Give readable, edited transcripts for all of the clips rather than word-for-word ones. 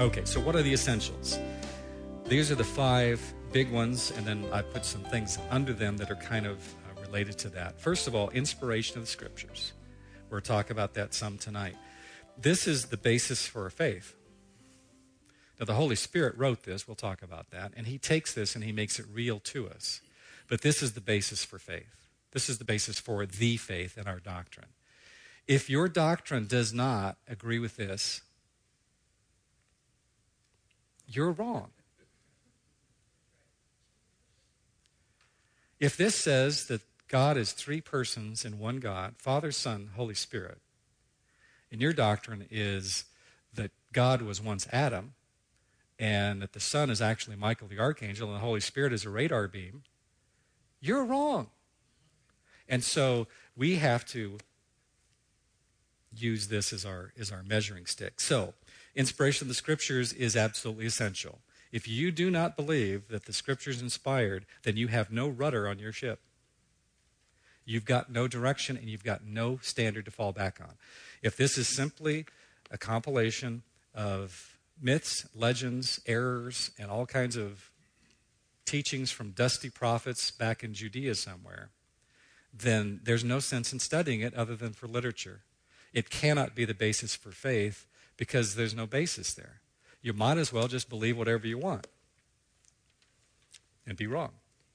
Okay, so what are the essentials? These are the 5 big ones, and then I put some things under them that are kind of related to that. First of all, inspiration of the Scriptures. We'll talk about that some tonight. This is the basis for our faith. Now, the Holy Spirit wrote this. We'll talk about that. And he takes this and he makes it real to us. But this is the basis for faith. This is the basis for the faith in our doctrine. If your doctrine does not agree with this, you're wrong. If this says that God is 3 persons in one God, Father, Son, Holy Spirit, and your doctrine is that God was once Adam, and that the Son is actually Michael the Archangel, and the Holy Spirit is a radar beam, you're wrong. And so we have to use this as our measuring stick. So, inspiration of the Scriptures is absolutely essential. If you do not believe that the Scripture is inspired, then you have no rudder on your ship. You've got no direction, and you've got no standard to fall back on. If this is simply a compilation of myths, legends, errors, and all kinds of teachings from dusty prophets back in Judea somewhere, then there's no sense in studying it other than for literature. It cannot be the basis for faith because there's no basis there. You might as well just believe whatever you want and be wrong.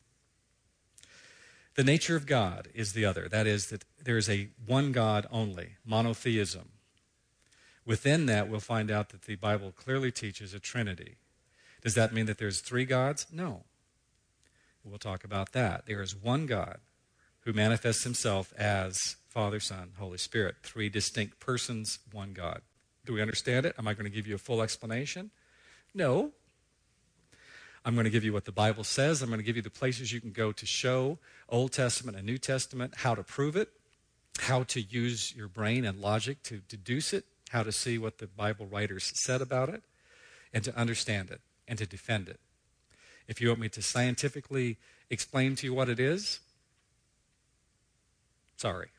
The nature of God is the other. That is that there is a one God only, monotheism. Within that, we'll find out that the Bible clearly teaches a Trinity. Does that mean that there's 3 gods? No. We'll talk about that. There is one God who manifests himself as Father, Son, Holy Spirit. 3 distinct persons, one God. Do we understand it? Am I going to give you a full explanation? No. I'm going to give you what the Bible says. I'm going to give you the places you can go to show Old Testament and New Testament, how to prove it, how to use your brain and logic to deduce it, how to see what the Bible writers said about it, and to understand it and to defend it. If you want me to scientifically explain to you what it is, sorry.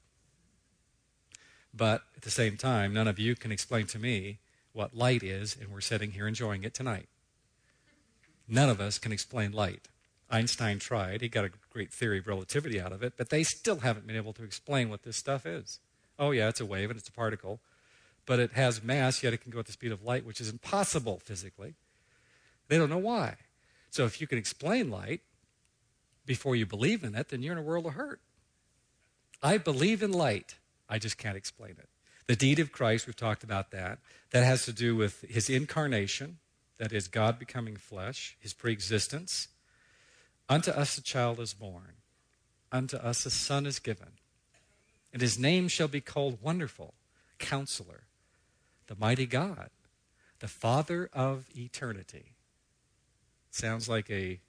But at the same time, none of you can explain to me what light is, and we're sitting here enjoying it tonight. None of us can explain light. Einstein tried. He got a great theory of relativity out of it, but they still haven't been able to explain what this stuff is. Oh, yeah, it's a wave and it's a particle, but it has mass, yet it can go at the speed of light, which is impossible physically. They don't know why. So if you can explain light before you believe in it, then you're in a world of hurt. I believe in light. I just can't explain it. The deed of Christ, we've talked about that. That has to do with his incarnation, that is God becoming flesh, his preexistence. Unto us a child is born. Unto us a son is given. And his name shall be called Wonderful, Counselor, the Mighty God, the Father of Eternity. Sounds like a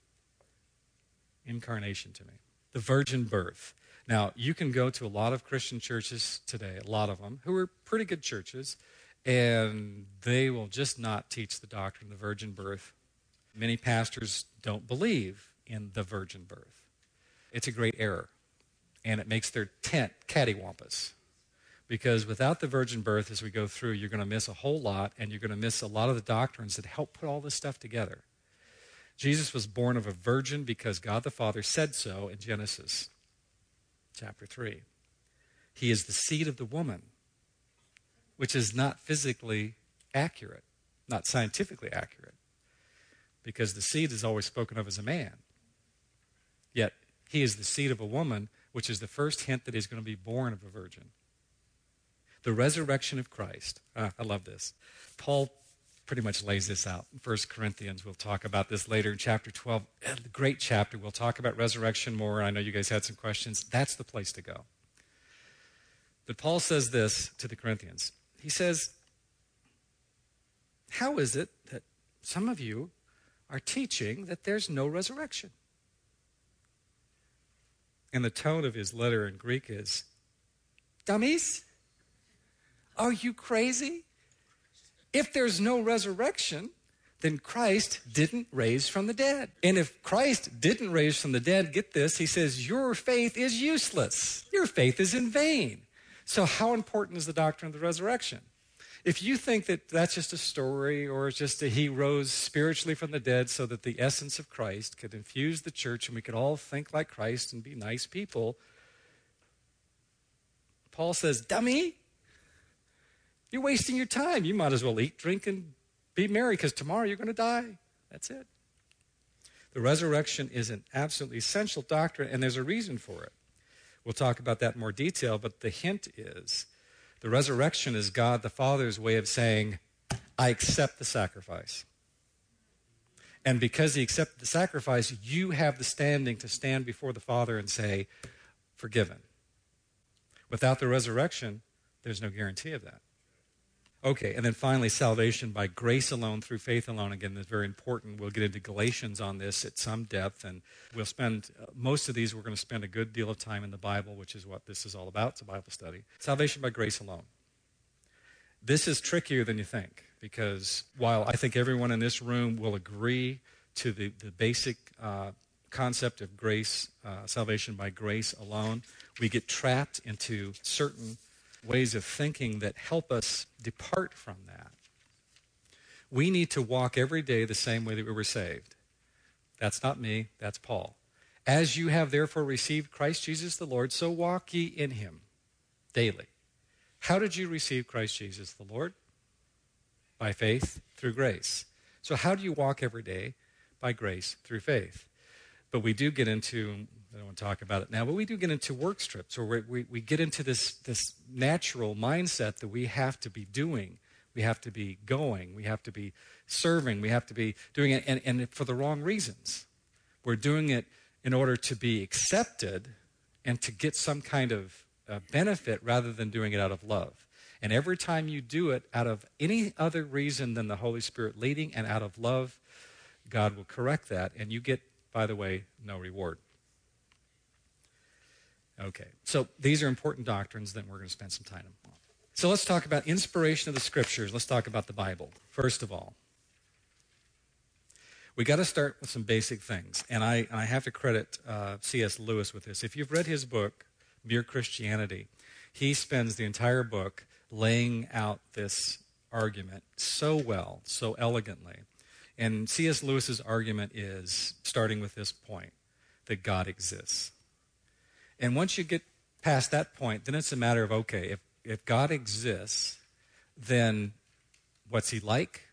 incarnation to me. The virgin birth. Now, you can go to a lot of Christian churches today, a lot of them, who are pretty good churches, and they will just not teach the doctrine of the virgin birth. Many pastors don't believe in the virgin birth. It's a great error, and it makes their tent cattywampus. Because without the virgin birth, as we go through, you're going to miss a whole lot, and you're going to miss a lot of the doctrines that help put all this stuff together. Jesus was born of a virgin because God the Father said so in Genesis chapter 3. He is the seed of the woman, which is not physically accurate, not scientifically accurate, because the seed is always spoken of as a man. Yet, he is the seed of a woman, which is the first hint that he's going to be born of a virgin. The resurrection of Christ. I love this. Paul pretty much lays this out in 1 Corinthians. We'll talk about this later in chapter 12. The great chapter. We'll talk about resurrection more. I know you guys had some questions. That's the place to go. But Paul says this to the Corinthians. He says, how is it that some of you are teaching that there's no resurrection? And the tone of his letter in Greek is, dummies, are you crazy? If there's no resurrection, then Christ didn't raise from the dead. And if Christ didn't raise from the dead, get this, he says, your faith is useless. Your faith is in vain. So how important is the doctrine of the resurrection? If you think that that's just a story or it's just that he rose spiritually from the dead so that the essence of Christ could infuse the church and we could all think like Christ and be nice people, Paul says, dummy, you're wasting your time. You might as well eat, drink, and be merry because tomorrow you're going to die. That's it. The resurrection is an absolutely essential doctrine, and there's a reason for it. We'll talk about that in more detail, but the hint is the resurrection is God the Father's way of saying, I accept the sacrifice. And because he accepted the sacrifice, you have the standing to stand before the Father and say, forgiven. Without the resurrection, there's no guarantee of that. Okay, and then finally, salvation by grace alone, through faith alone. Again, that's very important. We'll get into Galatians on this at some depth, and we'll spend, most of these, we're going to spend a good deal of time in the Bible, which is what this is all about. It's a Bible study. Salvation by grace alone. This is trickier than you think, because while I think everyone in this room will agree to the basic concept of grace, salvation by grace alone, we get trapped into certain ways of thinking that help us depart from that. We need to walk every day the same way that we were saved. That's not me, that's Paul. As you have therefore received Christ Jesus the Lord, so walk ye in him daily. How did you receive Christ Jesus the Lord? By faith through grace. So how do you walk every day? By grace through faith. But we do get into, I don't want to talk about it now, but we do get into work strips, or we get into this natural mindset that we have to be doing, we have to be going, we have to be serving, we have to be doing it, and for the wrong reasons. We're doing it in order to be accepted and to get some kind of benefit rather than doing it out of love. And every time you do it out of any other reason than the Holy Spirit leading and out of love, God will correct that, and you get, by the way, no reward. Okay, so these are important doctrines that we're going to spend some time on. So let's talk about inspiration of the Scriptures. Let's talk about the Bible. First of all, we got to start with some basic things, and I have to credit C.S. Lewis with this. If you've read his book, Mere Christianity, he spends the entire book laying out this argument so well, so elegantly. And C.S. Lewis's argument is, starting with this point, that God exists. And once you get past that point, then it's a matter of, okay, if God exists, then what's he like?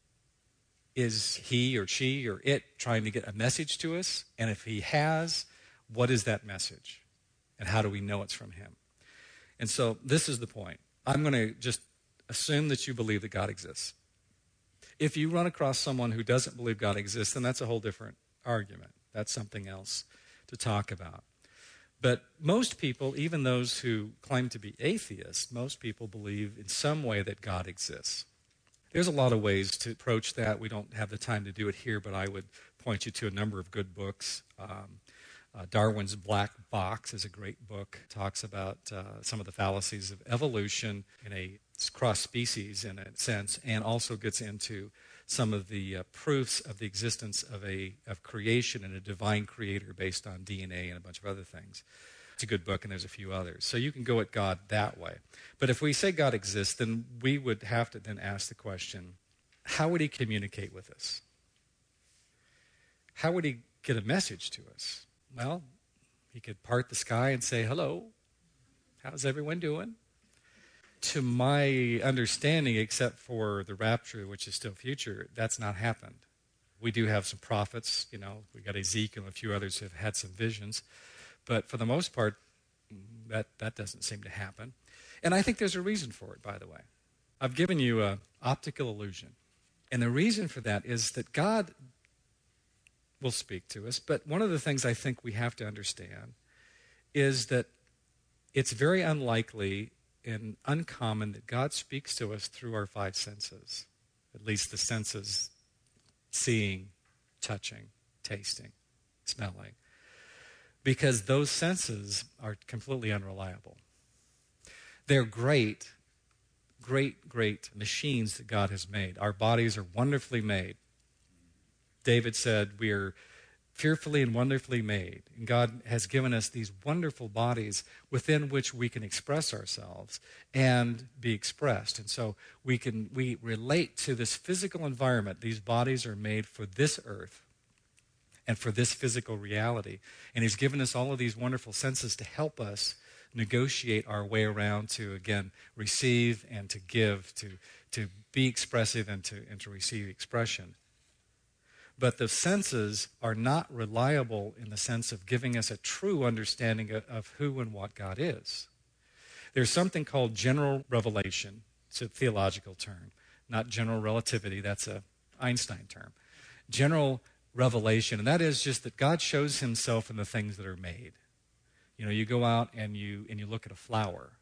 Is he or she or it trying to get a message to us? And if he has, what is that message? And how do we know it's from him? And so this is the point. I'm going to just assume that you believe that God exists. If you run across someone who doesn't believe God exists, then that's a whole different argument. That's something else to talk about. But most people, even those who claim to be atheists, most people believe in some way that God exists. There's a lot of ways to approach that. We don't have the time to do it here, but I would point you to a number of good books. Darwin's Black Box is a great book. It talks about some of the fallacies of evolution in a cross-species in a sense, and also gets into some of the proofs of the existence of creation and a divine creator based on DNA and a bunch of other things. It's a good book, and there's a few others. So you can go at God that way. But if we say God exists, then we would have to then ask the question, how would he communicate with us? How would he get a message to us? Well, he could part the sky and say, hello, how's everyone doing? To my understanding, except for the rapture, which is still future, that's not happened. We do have some prophets, we got Ezekiel and a few others who have had some visions. But for the most part, that doesn't seem to happen. And I think there's a reason for it, by the way. I've given you an optical illusion. And the reason for that is that God will speak to us. But one of the things I think we have to understand is that it's very unlikely and uncommon that God speaks to us through our five senses, at least the senses seeing, touching, tasting, smelling, because those senses are completely unreliable. They're great machines that God has made. Our bodies are wonderfully made. David said we are fearfully and wonderfully made. And God has given us these wonderful bodies within which we can express ourselves and be expressed. And so we relate to this physical environment. These bodies are made for this earth and for this physical reality. And he's given us all of these wonderful senses to help us negotiate our way around to, again, receive and to give, to be expressive and to receive expression. But the senses are not reliable in the sense of giving us a true understanding of who and what God is. There's something called general revelation. It's a theological term, not general relativity. That's an Einstein term. General revelation, and that is just that God shows himself in the things that are made. You know, you go out and you look at a flower,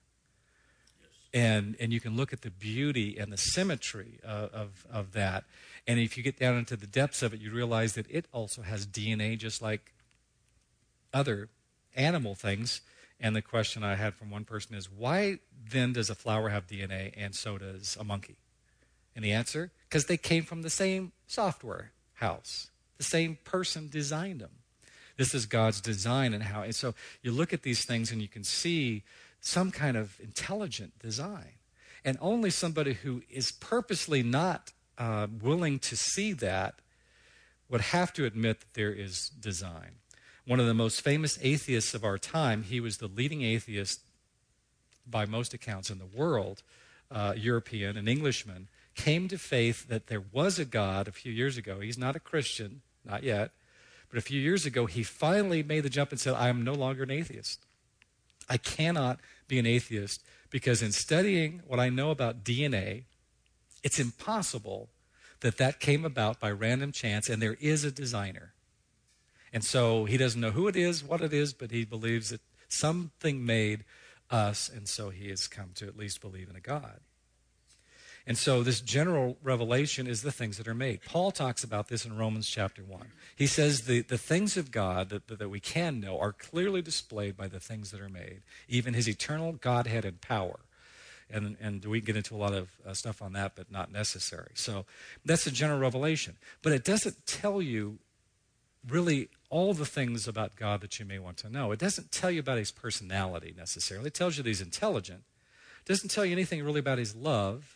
and you can look at the beauty and the symmetry of that. And if you get down into the depths of it, you realize that it also has DNA just like other animal things. And the question I had from one person is, why then does a flower have DNA and so does a monkey? And the answer, because they came from the same software house. The same person designed them. This is God's design and so you look at these things and you can see some kind of intelligent design. And only somebody who is purposely not willing to see that would have to admit that there is design. One of the most famous atheists of our time, he was the leading atheist by most accounts in the world, European, an Englishman, came to faith that there was a God a few years ago. He's not a Christian, not yet, but a few years ago he finally made the jump and said, I am no longer an atheist. I cannot be an atheist because in studying what I know about DNA, it's impossible that came about by random chance, and there is a designer. And so he doesn't know who it is, what it is, but he believes that something made us, and so he has come to at least believe in a God. And so this general revelation is the things that are made. Paul talks about this in Romans chapter 1. He says the things of God that we can know are clearly displayed by the things that are made, even his eternal Godhead and power. And we can get into a lot of stuff on that, but not necessary. So that's a general revelation. But it doesn't tell you really all the things about God that you may want to know. It doesn't tell you about his personality necessarily. It tells you that he's intelligent. It doesn't tell you anything really about his love.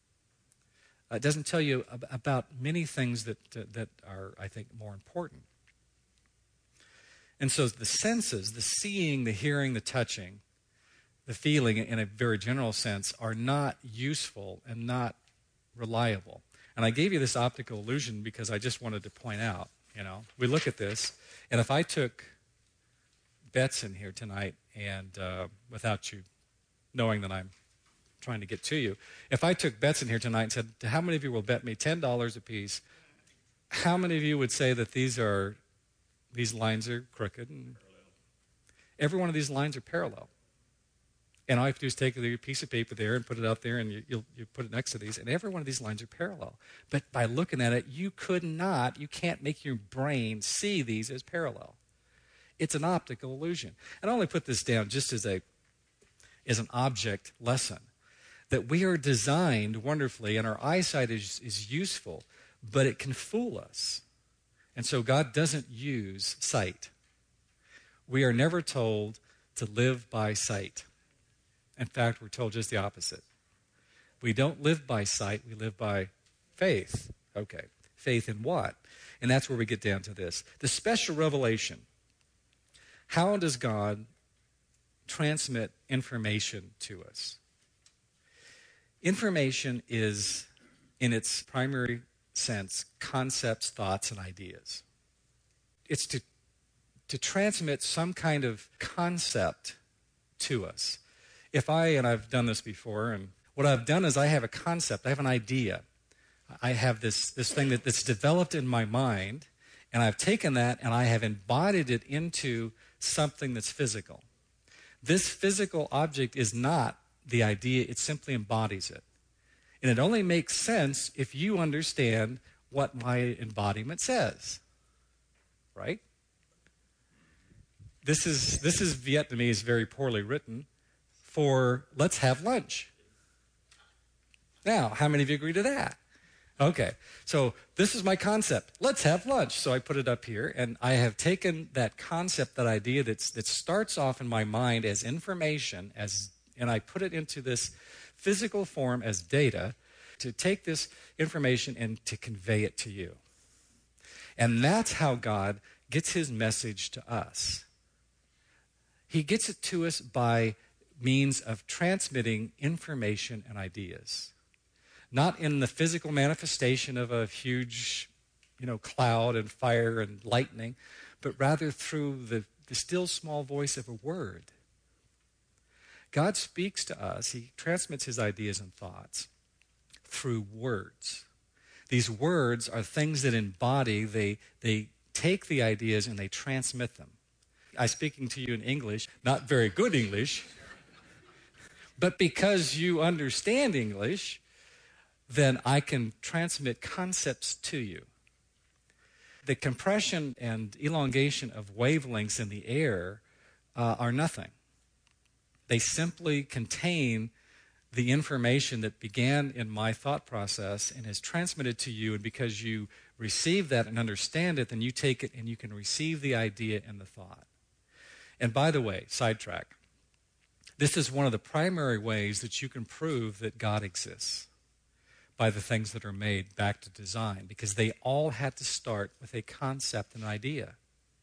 It doesn't tell you about many things that are, I think, more important. And so the senses, the seeing, the hearing, the touching, the feeling in a very general sense are not useful and not reliable. And I gave you this optical illusion because I just wanted to point out, we look at this, and if I took bets in here tonight and without you knowing that I'm trying to get to you, if I took bets in here tonight and said, how many of you will bet me $10 a piece, how many of you would say that these lines are crooked? And every one of these lines are parallel. And all you have to do is take a piece of paper there and put it out there, and you put it next to these, and every one of these lines are parallel. But by looking at it, you can't make your brain see these as parallel. It's an optical illusion. And I only put this down just as an object lesson, that we are designed wonderfully, and our eyesight is useful, but it can fool us. And so God doesn't use sight. We are never told to live by sight. In fact, we're told just the opposite. We don't live by sight, we live by faith. Okay, faith in what? And that's where we get down to this. The special revelation. How does God transmit information to us? Information is, in its primary sense, concepts, thoughts, and ideas. It's to transmit some kind of concept to us. And I've done this before, and what I've done is I have a concept, I have an idea. I have this thing that's developed in my mind, and I've taken that and I have embodied it into something that's physical. This physical object is not the idea, it simply embodies it. And it only makes sense if you understand what my embodiment says. Right? This is Vietnamese, very poorly written, for let's have lunch. Now, how many of you agree to that? Okay, so this is my concept. Let's have lunch. So I put it up here, and I have taken that concept, that idea that starts off in my mind as information, and I put it into this physical form as data to take this information and to convey it to you. And that's how God gets his message to us. He gets it to us by means of transmitting information and ideas. Not in the physical manifestation of a huge, cloud and fire and lightning, but rather through the still small voice of a word. God speaks to us. He transmits his ideas and thoughts through words. These words are things that embody, they take the ideas and they transmit them. I'm speaking to you in English, not very good English, but because you understand English, then I can transmit concepts to you. The compression and elongation of wavelengths in the air are nothing. They simply contain the information that began in my thought process and is transmitted to you, and because you receive that and understand it, then you take it and you can receive the idea and the thought. And by the way, sidetrack, this is one of the primary ways that you can prove that God exists, by the things that are made back to design, because they all had to start with a concept and idea.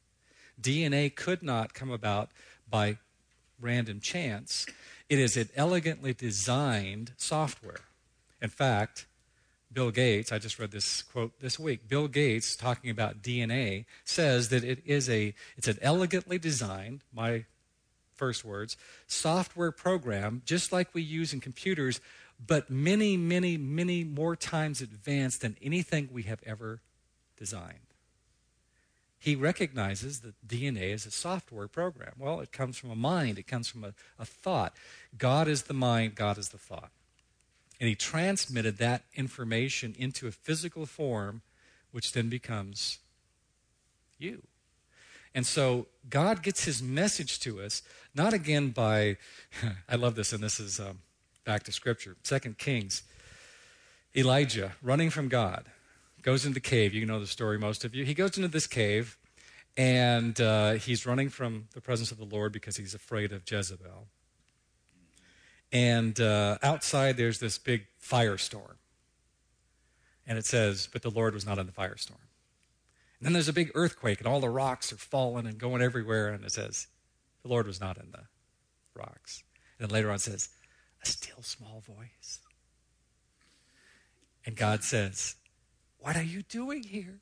DNA could not come about by random chance. It is an elegantly designed software. In fact, Bill Gates, I just read this quote this week, Bill Gates, talking about DNA, says that it's an elegantly designed, my first words, software program, just like we use in computers, but many, many, many more times advanced than anything we have ever designed. He recognizes that DNA is a software program. Well, it comes from a mind. It comes from a thought. God is the mind. God is the thought. And he transmitted that information into a physical form, which then becomes you. And so God gets his message to us, not again by, I love this, and this is back to Scripture, 2 Kings. Elijah, running from God, goes into the cave. You know the story, most of you. He goes into this cave, and he's running from the presence of the Lord because he's afraid of Jezebel. And outside, there's this big firestorm. And it says, but the Lord was not in the firestorm. And then there's a big earthquake, and all the rocks are falling and going everywhere. And it says, the Lord was not in the rocks. And then later on it says, a still small voice. And God says, what are you doing here?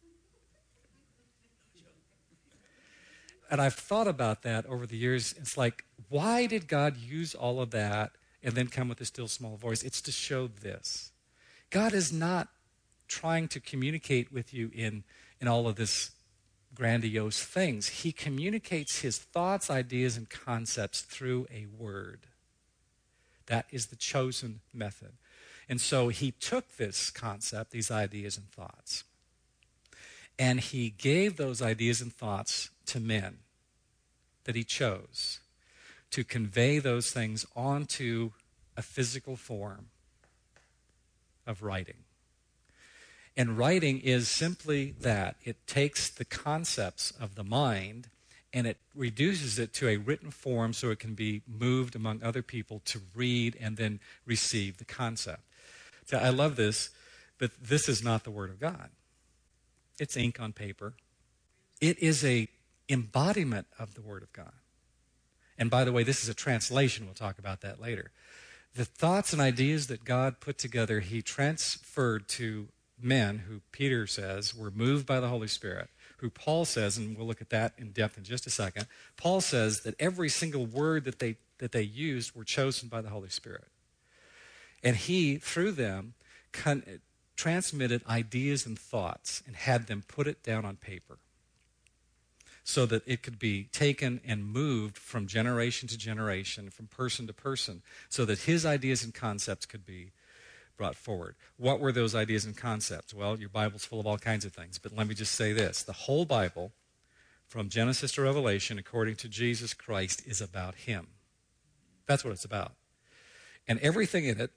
And I've thought about that over the years. It's like, why did God use all of that and then come with a still small voice? It's to show this. God is not trying to communicate with you in all of this grandiose things. He communicates his thoughts, ideas, and concepts through a word. That is the chosen method. And so he took this concept, these ideas and thoughts, and he gave those ideas and thoughts to men that he chose to convey those things onto a physical form of writing. And writing is simply that. It takes the concepts of the mind and it reduces it to a written form so it can be moved among other people to read and then receive the concept. So I love this, but this is not the Word of God. It's ink on paper. It is a embodiment of the Word of God. And by the way, this is a translation. We'll talk about that later. The thoughts and ideas that God put together, he transferred to men who Peter says were moved by the Holy Spirit, who Paul says, and we'll look at that in depth in just a second, Paul says that every single word that they used were chosen by the Holy Spirit. And he, through them, transmitted ideas and thoughts and had them put it down on paper so that it could be taken and moved from generation to generation, from person to person, so that his ideas and concepts could be brought forward. What were those ideas and concepts? Well, your Bible's full of all kinds of things, but let me just say this. The whole Bible, from Genesis to Revelation, according to Jesus Christ, is about him. That's what it's about. And everything in it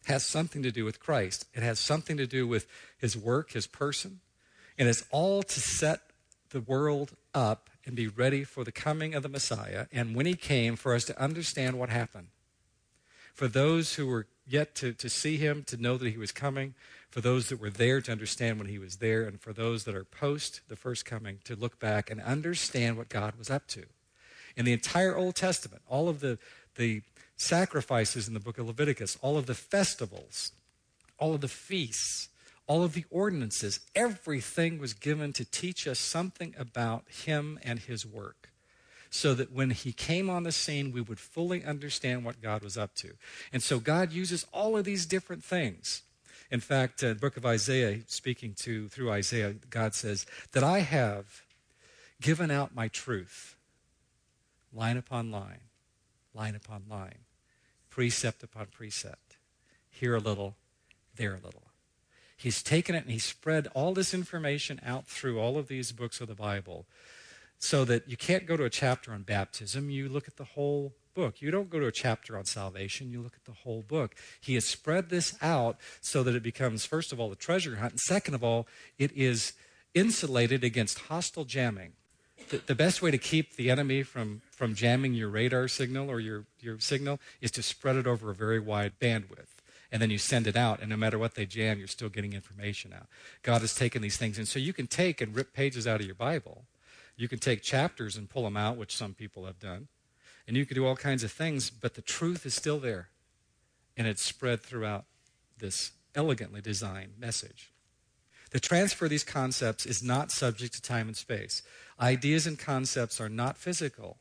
has something to do with Christ. It has something to do with his work, his person, and it's all to set the world up and be ready for the coming of the Messiah. And when he came, for us to understand what happened. For those who were yet to see him, to know that he was coming. For those that were there, to understand when he was there. And for those that are post the first coming, to look back and understand what God was up to. In the entire Old Testament, all of the sacrifices in the book of Leviticus, all of the festivals, all of the feasts, all of the ordinances, everything was given to teach us something about him and his work, so that when he came on the scene, we would fully understand what God was up to. And so God uses all of these different things. In fact, the book of Isaiah, speaking through Isaiah, God says, that I have given out my truth, line upon line, line upon line, precept upon precept, here a little, there a little. He's taken it and he's spread all this information out through all of these books of the Bible, so that you can't go to a chapter on baptism. You look at the whole book. You don't go to a chapter on salvation. You look at the whole book. He has spread this out so that it becomes, first of all, a treasure hunt, and second of all, it is insulated against hostile jamming. The best way to keep the enemy from jamming your radar signal or your signal is to spread it over a very wide bandwidth. And then you send it out, and no matter what they jam, you're still getting information out. God has taken these things, and so you can take and rip pages out of your Bible. You can take chapters and pull them out, which some people have done. And you can do all kinds of things, but the truth is still there. And it's spread throughout this elegantly designed message. The transfer of these concepts is not subject to time and space. Ideas and concepts are not physical.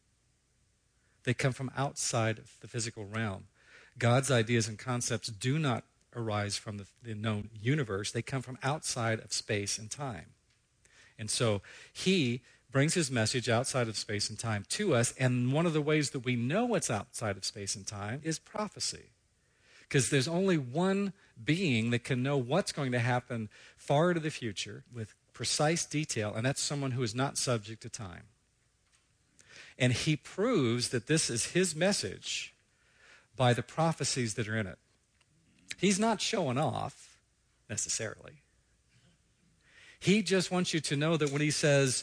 They come from outside of the physical realm. God's ideas and concepts do not arise from the known universe. They come from outside of space and time. And so he brings his message outside of space and time to us, and one of the ways that we know it's outside of space and time is prophecy. Because there's only one being that can know what's going to happen far into the future with precise detail, and that's someone who is not subject to time. And he proves that this is his message by the prophecies that are in it. He's not showing off, necessarily. He just wants you to know that when he says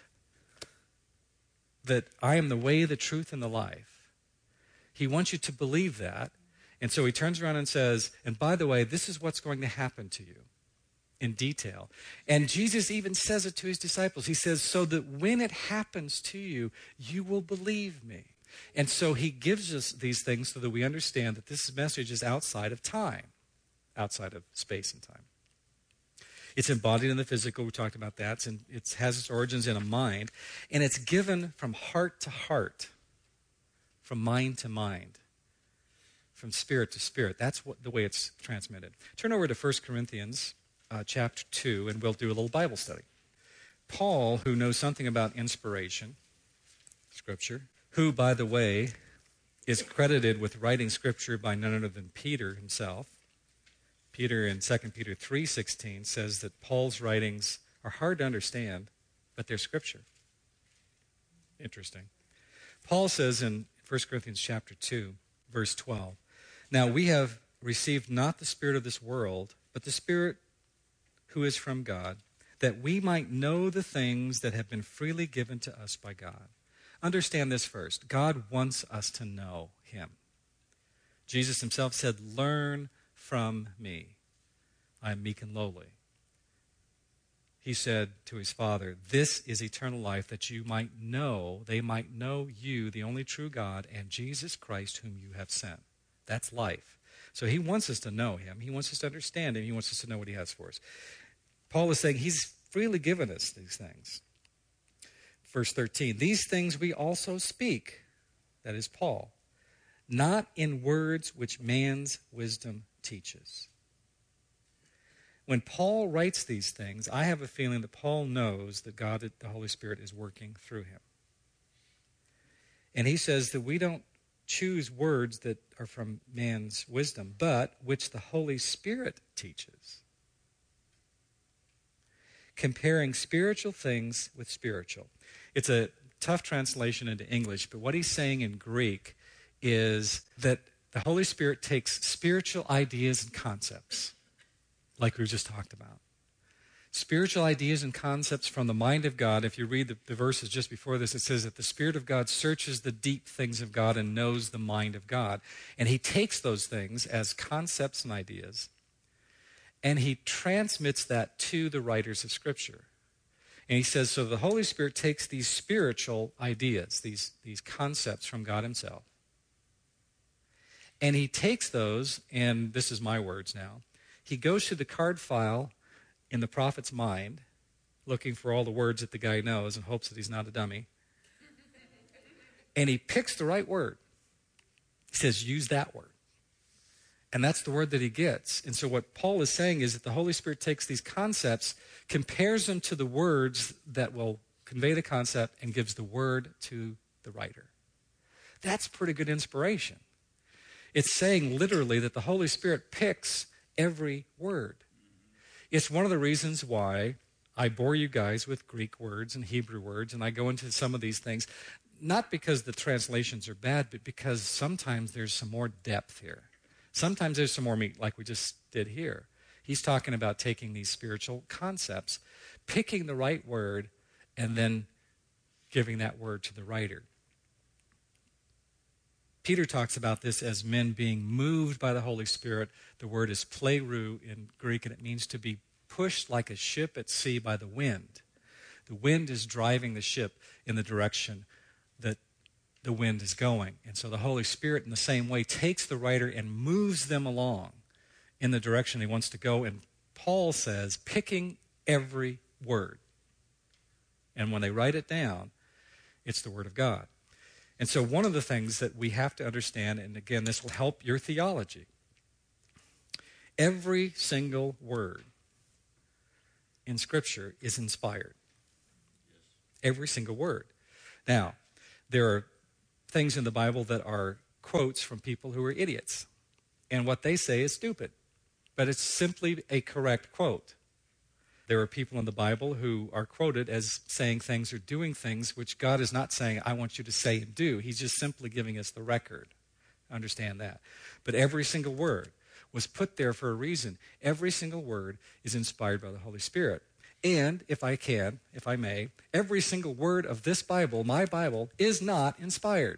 that I am the way, the truth, and the life, he wants you to believe that. And so he turns around and says, and by the way, this is what's going to happen to you in detail. And Jesus even says it to his disciples. He says, so that when it happens to you, you will believe me. And so he gives us these things so that we understand that this message is outside of time, outside of space and time. It's embodied in the physical. We talked about that. It has its origins in a mind. And it's given from heart to heart, from mind to mind, from spirit to spirit. That's the way it's transmitted. Turn over to 1 Corinthians chapter 2, and we'll do a little Bible study. Paul, who knows something about inspiration, Scripture, who, by the way, is credited with writing Scripture by none other than Peter himself. Peter in 2 Peter 3:16 says that Paul's writings are hard to understand, but they're Scripture. Interesting. Paul says in 1 Corinthians chapter 2, verse 12, now we have received not the spirit of this world, but the Spirit who is from God, that we might know the things that have been freely given to us by God. Understand this first. God wants us to know him. Jesus himself said, learn from me. I am meek and lowly. He said to his Father, this is eternal life, that you might know, they might know you, the only true God, and Jesus Christ whom you have sent. That's life. So he wants us to know him. He wants us to understand him. He wants us to know what he has for us. Paul is saying he's freely given us these things. Verse 13, these things we also speak, that is Paul, not in words which man's wisdom teaches. When Paul writes these things, I have a feeling that Paul knows that God, the Holy Spirit, is working through him. And he says that we don't choose words that are from man's wisdom, but which the Holy Spirit teaches. Comparing spiritual things with spiritual. It's a tough translation into English, but what he's saying in Greek is that The Holy Spirit takes spiritual ideas and concepts, like we just talked about. Spiritual ideas and concepts from the mind of God. If you read the verses just before this, it says that the Spirit of God searches the deep things of God and knows the mind of God. And he takes those things as concepts and ideas, and he transmits that to the writers of Scripture. And he says, so the Holy Spirit takes these spiritual ideas, these concepts from God himself, and he takes those, and this is my words now, he goes to the card file in the prophet's mind, looking for all the words that the guy knows in hopes that he's not a dummy. And he picks the right word. He says, use that word. And that's the word that he gets. And so what Paul is saying is that the Holy Spirit takes these concepts, compares them to the words that will convey the concept, and gives the word to the writer. That's pretty good inspiration. It's saying literally that the Holy Spirit picks every word. It's one of the reasons why I bore you guys with Greek words and Hebrew words, and I go into some of these things, not because the translations are bad, but because sometimes there's some more depth here. Sometimes there's some more meat, like we just did here. He's talking about taking these spiritual concepts, picking the right word, and then giving that word to the writer. Peter talks about this as men being moved by the Holy Spirit. The word is plerou in Greek, and it means to be pushed like a ship at sea by the wind. The wind is driving the ship in the direction that the wind is going. And so the Holy Spirit, in the same way, takes the writer and moves them along in the direction he wants to go. And Paul says, picking every word. And when they write it down, it's the Word of God. And so one of the things that we have to understand, and again, this will help your theology, every single word in Scripture is inspired. Every single word. Now, there are things in the Bible that are quotes from people who are idiots, and what they say is stupid, but it's simply a correct quote. There are people in the Bible who are quoted as saying things or doing things which God is not saying, I want you to say and do. He's just simply giving us the record. Understand that. But every single word was put there for a reason. Every single word is inspired by the Holy Spirit. And if I may, every single word of this Bible, my Bible, is not inspired.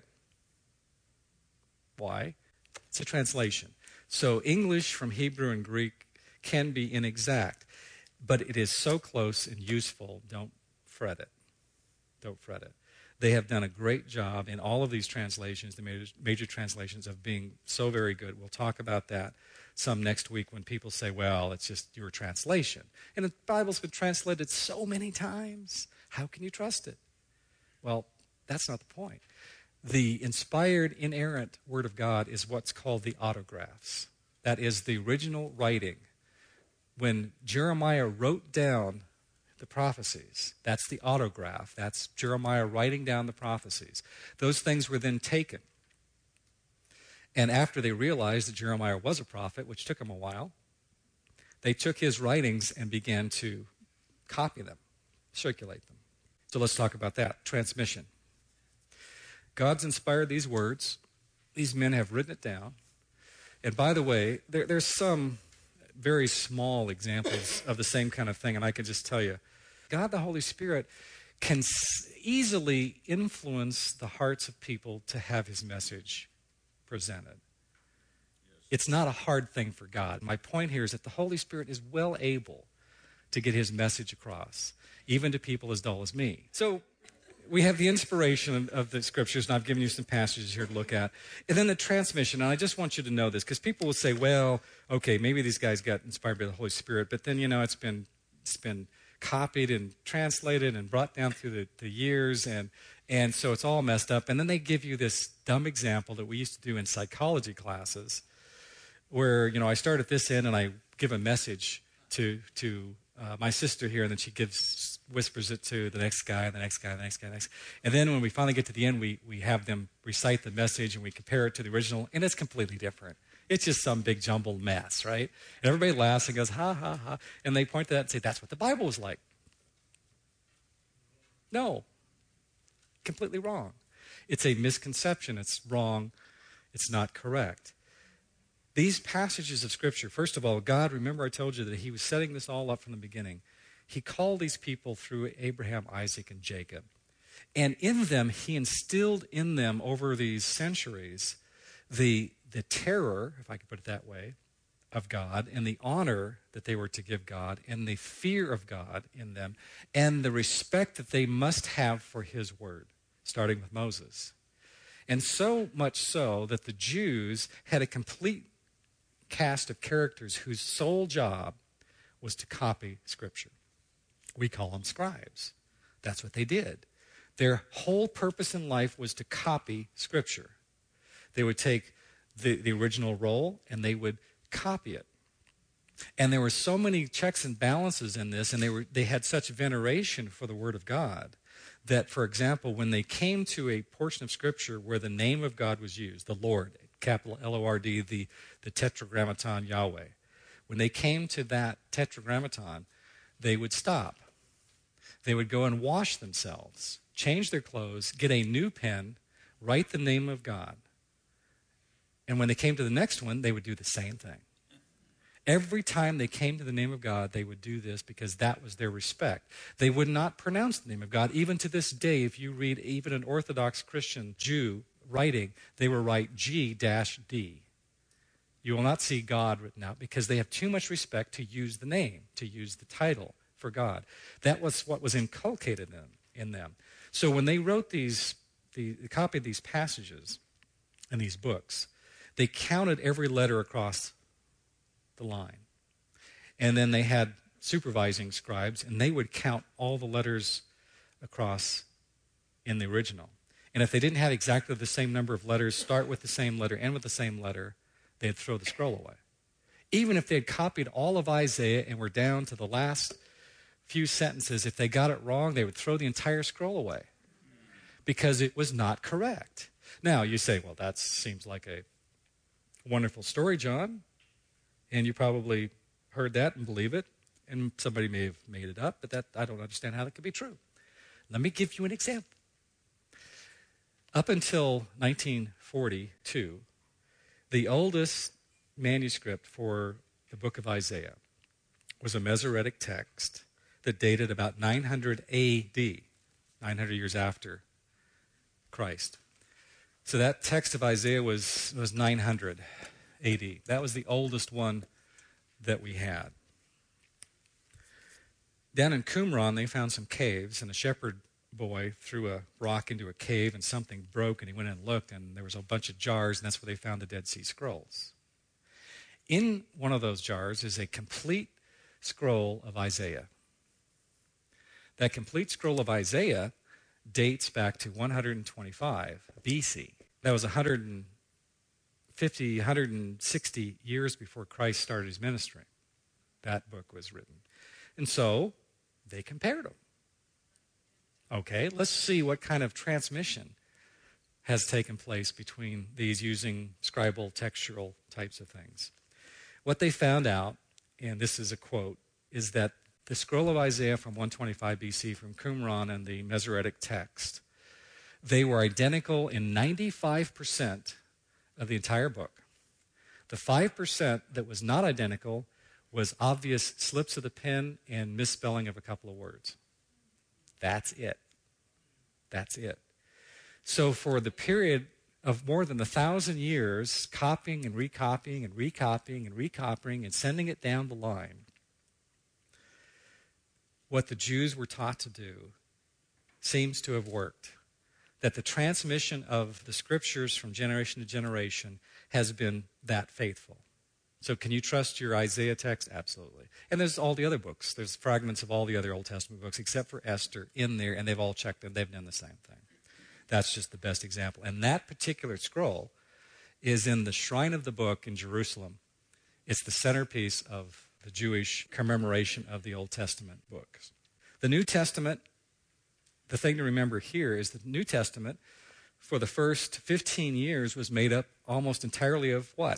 Why? It's a translation. So English from Hebrew and Greek can be inexact. But it is so close and useful, don't fret it. Don't fret it. They have done a great job in all of these translations, the major translations, of being so very good. We'll talk about that some next week when people say, well, it's just your translation. And the Bible's been translated so many times. How can you trust it? Well, that's not the point. The inspired, inerrant Word of God is what's called the autographs. That is the original writing. When Jeremiah wrote down the prophecies, that's the autograph. That's Jeremiah writing down the prophecies. Those things were then taken. And after they realized that Jeremiah was a prophet, which took them a while, they took his writings and began to copy them, circulate them. So let's talk about that. Transmission. God's inspired these words. These men have written it down. And by the way, there's some very small examples of the same kind of thing, and I can just tell you, God the Holy Spirit can easily influence the hearts of people to have his message presented. It's not a hard thing for God. My point here is that the Holy Spirit is well able to get his message across, even to people as dull as me. So we have the inspiration of the Scriptures, and I've given you some passages here to look at. And then the transmission, and I just want you to know this, because people will say, well, okay, maybe these guys got inspired by the Holy Spirit, but then, it's been copied and translated and brought down through the years, and so it's all messed up. And then they give you this dumb example that we used to do in psychology classes, where, I start at this end and I give a message to my sister here, and then she whispers it to the next guy, the next guy, the next guy, the next. And then when we finally get to the end, we have them recite the message and we compare it to the original, and it's completely different. It's just some big jumbled mess, right? And everybody laughs and goes, ha, ha, ha. And they point to that and say, that's what the Bible is like. No. Completely wrong. It's a misconception. It's wrong. It's not correct. These passages of Scripture, first of all, God, remember I told you that he was setting this all up from the beginning. He called these people through Abraham, Isaac, and Jacob. And in them, he instilled in them over these centuries the terror, if I could put it that way, of God, and the honor that they were to give God, and the fear of God in them, and the respect that they must have for his word, starting with Moses. And so much so that the Jews had a complete cast of characters whose sole job was to copy Scripture. We call them scribes. That's what they did. Their whole purpose in life was to copy Scripture. They would take the original roll and they would copy it. And there were so many checks and balances in this, and they had such veneration for the Word of God that, for example, when they came to a portion of Scripture where the name of God was used, the Lord, capital L-O-R-D, the Tetragrammaton Yahweh, when they came to that Tetragrammaton, they would stop. They would go and wash themselves, change their clothes, get a new pen, write the name of God. And when they came to the next one, they would do the same thing. Every time they came to the name of God, they would do this because that was their respect. They would not pronounce the name of God. Even to this day, if you read even an Orthodox Christian Jew writing, they will write G-D. You will not see God written out because they have too much respect to use the name, to use the title for God. That was what was inculcated in them. So when they wrote copied these passages and these books, they counted every letter across the line. And then they had supervising scribes, and they would count all the letters across in the original. And if they didn't have exactly the same number of letters, start with the same letter, end with the same letter, they'd throw the scroll away. Even if they had copied all of Isaiah and were down to the last few sentences, if they got it wrong, they would throw the entire scroll away because it was not correct. Now, you say, well, that seems like a wonderful story, John. And you probably heard that and believe it. And somebody may have made it up, but I don't understand how that could be true. Let me give you an example. Up until 1942, the oldest manuscript for the book of Isaiah was a Masoretic text that dated about 900 A.D., 900 years after Christ. So that text of Isaiah was 900 A.D. That was the oldest one that we had. Down in Qumran, they found some caves, and a shepherd boy threw a rock into a cave, and something broke, and he went in and looked, and there was a bunch of jars, and that's where they found the Dead Sea Scrolls. In one of those jars is a complete scroll of Isaiah. That complete scroll of Isaiah dates back to 125 BC. That was 160 years before Christ started his ministry. That book was written. And so they compared them. Okay, let's see what kind of transmission has taken place between these using scribal, textual types of things. What they found out, and this is a quote, is that the scroll of Isaiah from 125 BC from Qumran and the Masoretic text, they were identical in 95% of the entire book. The 5% that was not identical was obvious slips of the pen and misspelling of a couple of words. That's it. That's it. So for the period of more than 1,000 years, copying and recopying and recopying and recopying and sending it down the line, what the Jews were taught to do seems to have worked. That the transmission of the scriptures from generation to generation has been that faithful. So can you trust your Isaiah text? Absolutely. And there's all the other books. There's fragments of all the other Old Testament books except for Esther in there, and they've all checked them. They've done the same thing. That's just the best example. And that particular scroll is in the Shrine of the Book in Jerusalem. It's the centerpiece of the Jewish commemoration of the Old Testament books. The New Testament, the thing to remember here is the New Testament, for the first 15 years, was made up almost entirely of what?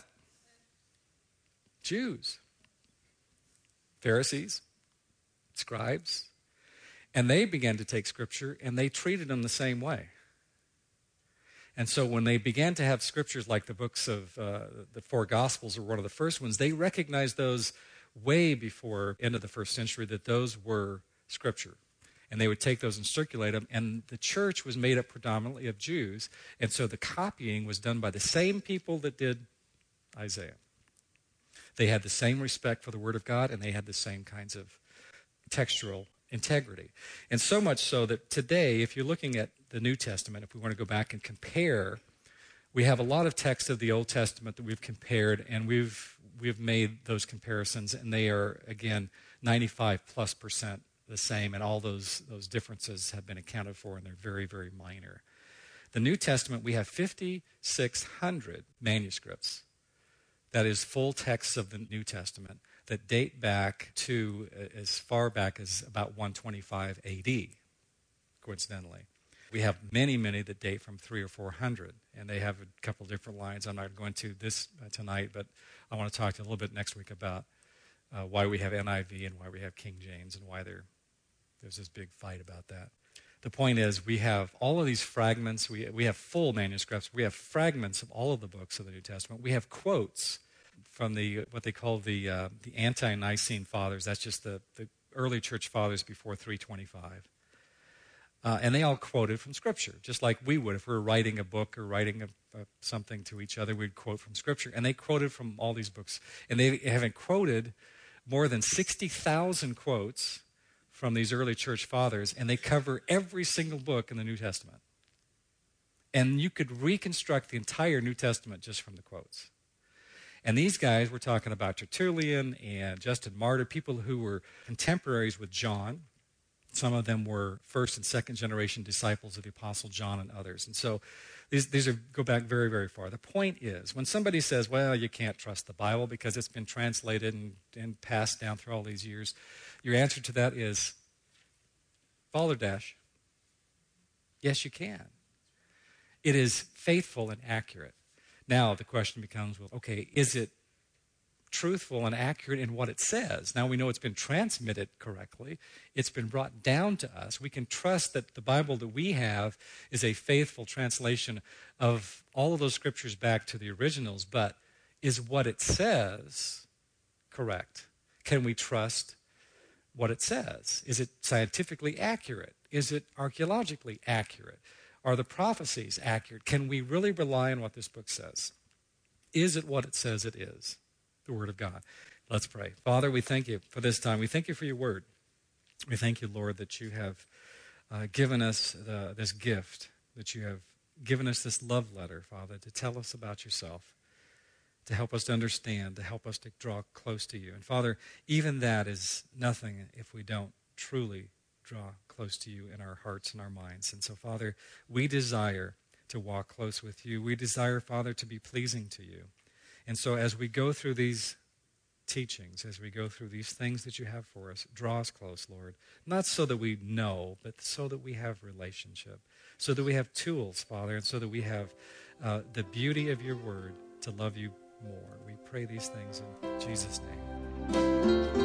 Jews. Pharisees, scribes. And they began to take Scripture, and they treated them the same way. And so when they began to have scriptures like the books of the four Gospels were one of the first ones, they recognized those way before end of the first century that those were scripture. And they would take those and circulate them. And the church was made up predominantly of Jews. And so the copying was done by the same people that did Isaiah. They had the same respect for the Word of God, and they had the same kinds of textual integrity. And so much so that today, if you're looking at the New Testament, if we want to go back and compare, we have a lot of texts of the Old Testament that we've compared, and we've made those comparisons, and they are, again, 95+% the same, and all those differences have been accounted for, and they're very, very minor. The New Testament, we have 5,600 manuscripts. That is full texts of the New Testament that date back to as far back as about 125 AD, coincidentally. We have many, many that date from 300 or 400, and they have a couple different lines. I'm not going to this tonight, but I want to talk to you a little bit next week about why we have NIV and why we have King James and why there's this big fight about that. The point is, we have all of these fragments. We have full manuscripts. We have fragments of all of the books of the New Testament. We have quotes from what they call the ante-Nicene fathers. That's just the early church fathers before 325. And they all quoted from Scripture, just like we would. If we were writing a book or writing something to each other, we'd quote from Scripture. And they quoted from all these books. And they haven't quoted more than 60,000 quotes from these early church fathers, and they cover every single book in the New Testament. And you could reconstruct the entire New Testament just from the quotes. And these guys, we're talking about Tertullian and Justin Martyr, people who were contemporaries with John. Some of them were first and second generation disciples of the Apostle John and others. And so these go back very, very far. The point is, when somebody says, well, you can't trust the Bible because it's been translated and passed down through all these years, your answer to that is, balderdash, yes, you can. It is faithful and accurate. Now the question becomes, well, okay, is it truthful and accurate in what it says? Now we know it's been transmitted correctly. It's been brought down to us. We can trust that the Bible that we have is a faithful translation of all of those scriptures back to the originals, but is what it says correct? Can we trust what it says? Is it scientifically accurate? Is it archaeologically accurate? Are the prophecies accurate? Can we really rely on what this book says? Is it what it says it is? The Word of God. Let's pray. Father, we thank you for this time. We thank you for your Word. We thank you, Lord, that you have given us this gift, that you have given us this love letter, Father, to tell us about yourself, to help us to understand, to help us to draw close to you. And Father, even that is nothing if we don't truly draw close to you in our hearts and our minds. And so, Father, we desire to walk close with you. We desire, Father, to be pleasing to you. And so as we go through these teachings, as we go through these things that you have for us, draw us close, Lord. Not so that we know, but so that we have relationship, so that we have tools, Father, and so that we have the beauty of your word to love you more. We pray these things in Jesus' name.